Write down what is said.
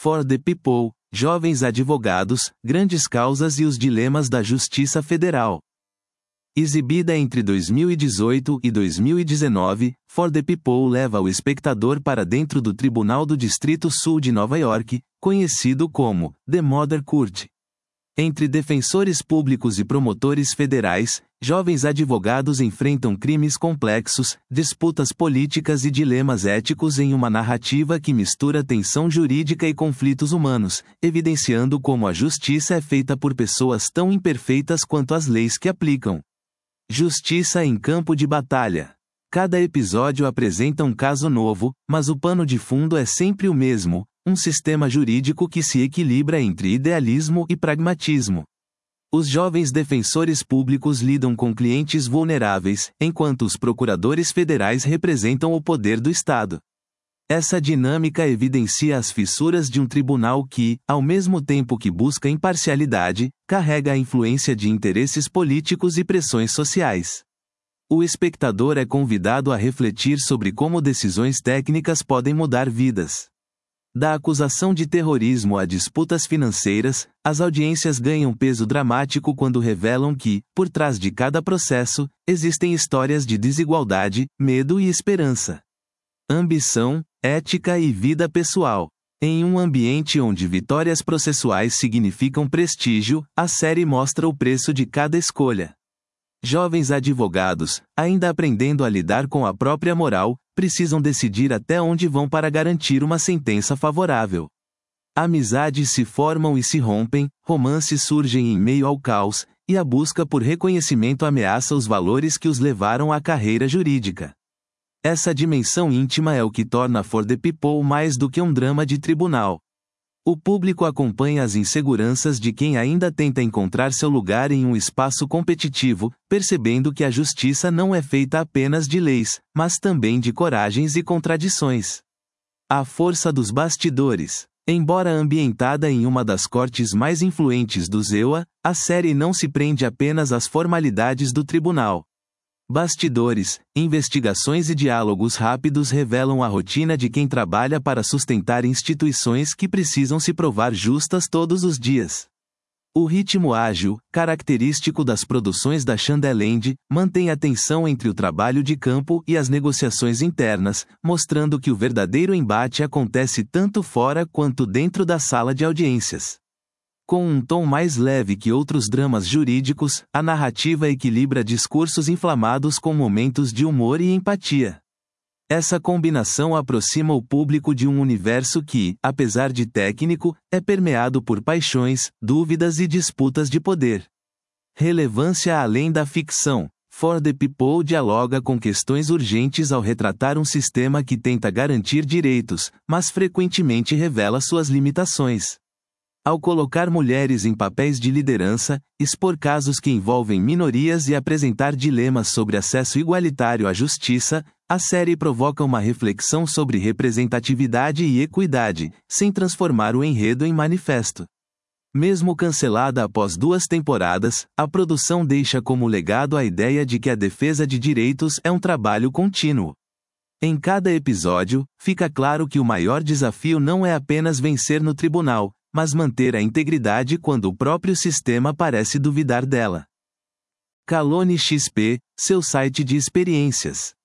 For the People, Jovens Advogados, Grandes Causas e os Dilemas da Justiça Federal. Exibida entre 2018 e 2019, For the People leva o espectador para dentro do Tribunal do Distrito Sul de Nova York, conhecido como The Mother Court. Entre defensores públicos e promotores federais, jovens advogados enfrentam crimes complexos, disputas políticas e dilemas éticos em uma narrativa que mistura tensão jurídica e conflitos humanos, evidenciando como a justiça é feita por pessoas tão imperfeitas quanto as leis que aplicam. Justiça em campo de batalha. Cada episódio apresenta um caso novo, mas o pano de fundo é sempre o mesmo: um sistema jurídico que se equilibra entre idealismo e pragmatismo. Os jovens defensores públicos lidam com clientes vulneráveis, enquanto os procuradores federais representam o poder do Estado. Essa dinâmica evidencia as fissuras de um tribunal que, ao mesmo tempo que busca imparcialidade, carrega a influência de interesses políticos e pressões sociais. O espectador é convidado a refletir sobre como decisões técnicas podem mudar vidas. Da acusação de terrorismo a disputas financeiras, as audiências ganham peso dramático quando revelam que, por trás de cada processo, existem histórias de desigualdade, medo e esperança. Ambição, ética e vida pessoal. Em um ambiente onde vitórias processuais significam prestígio, a série mostra o preço de cada escolha. Jovens advogados, ainda aprendendo a lidar com a própria moral, precisam decidir até onde vão para garantir uma sentença favorável. Amizades se formam e se rompem, romances surgem em meio ao caos, e a busca por reconhecimento ameaça os valores que os levaram à carreira jurídica. Essa dimensão íntima é o que torna For the People mais do que um drama de tribunal. O público acompanha as inseguranças de quem ainda tenta encontrar seu lugar em um espaço competitivo, percebendo que a justiça não é feita apenas de leis, mas também de coragens e contradições. A força dos bastidores. Embora ambientada em uma das cortes mais influentes do ZEUA, a série não se prende apenas às formalidades do tribunal. Bastidores, investigações e diálogos rápidos revelam a rotina de quem trabalha para sustentar instituições que precisam se provar justas todos os dias. O ritmo ágil, característico das produções da Shondaland, mantém a tensão entre o trabalho de campo e as negociações internas, mostrando que o verdadeiro embate acontece tanto fora quanto dentro da sala de audiências. Com um tom mais leve que outros dramas jurídicos, a narrativa equilibra discursos inflamados com momentos de humor e empatia. Essa combinação aproxima o público de um universo que, apesar de técnico, é permeado por paixões, dúvidas e disputas de poder. Relevância além da ficção. For the People dialoga com questões urgentes ao retratar um sistema que tenta garantir direitos, mas frequentemente revela suas limitações. Ao colocar mulheres em papéis de liderança, expor casos que envolvem minorias e apresentar dilemas sobre acesso igualitário à justiça, a série provoca uma reflexão sobre representatividade e equidade, sem transformar o enredo em manifesto. Mesmo cancelada após 2 temporadas, a produção deixa como legado a ideia de que a defesa de direitos é um trabalho contínuo. Em cada episódio, fica claro que o maior desafio não é apenas vencer no tribunal, mas manter a integridade quando o próprio sistema parece duvidar dela. Kalone XP, seu site de experiências.